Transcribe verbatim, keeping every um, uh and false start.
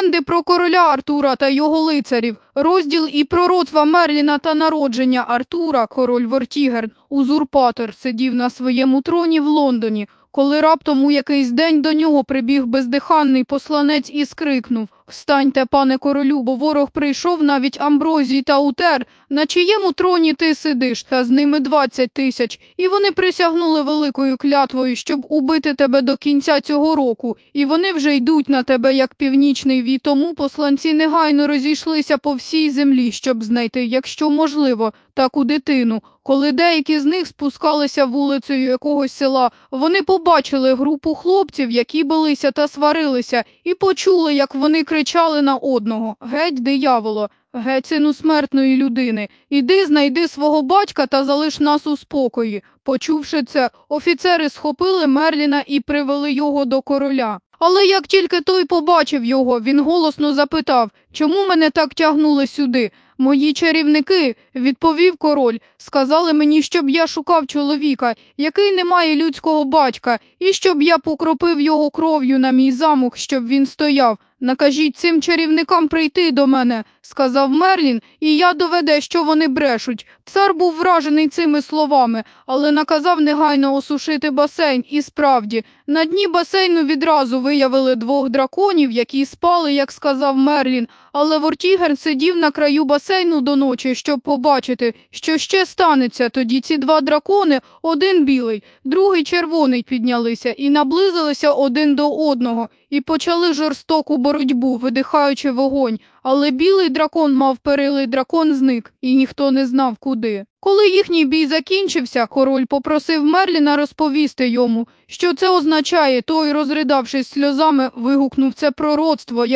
легенди про короля Артура та його лицарів, розділ і пророцтва Мерліна та народження Артура, король Вертігерн, узурпатор, сидів на своєму троні в Лондоні, коли раптом у якийсь день до нього прибіг бездиханний посланець і скрикнув: «Встаньте, пане королю, бо ворог прийшов, навіть Амброзій та Утер, на чиєму троні ти сидиш, та з ними двадцять тисяч, і вони присягнули великою клятвою, щоб убити тебе до кінця цього року, і вони вже йдуть на тебе, як північний вій». Тому посланці негайно розійшлися по всій землі, щоб знайти, якщо можливо, таку дитину. Коли деякі з них спускалися вулицею якогось села, вони побачили групу хлопців, які билися та сварилися, і почули, як вони кричали на одного: «Геть, дияволо! Геть, сину смертної людини! Іди, знайди свого батька та залиш нас у спокої». Почувши це, офіцери схопили Мерліна і привели його до короля. Але як тільки той побачив його, він голосно запитав: «Чому мене так тягнули сюди?» «Мої чарівники, – відповів король, – сказали мені, щоб я шукав чоловіка, який не має людського батька, і щоб я покропив його кров'ю на мій замок, щоб він стояв. Накажіть цим чарівникам прийти до мене», – сказав Мерлін, «і я доведе, що вони брешуть». Цар був вражений цими словами, але наказав негайно осушити басейн, і справді, на дні басейну відразу виявили двох драконів, які спали, як сказав Мерлін, але Вертігерн сидів на краю басейну до ночі, щоб побачити, що ще станеться. Тоді ці два дракони, один білий, другий червоний, піднялися і наблизилися один до одного, і почали жорстоку боротьбу, видихаючи вогонь. Але білий дракон мав перилий, дракон зник, і ніхто не знав куди. Коли їхній бій закінчився, король попросив Мерліна розповісти йому, що це означає. Той, розридавшись сльозами, вигукнув це пророцтво,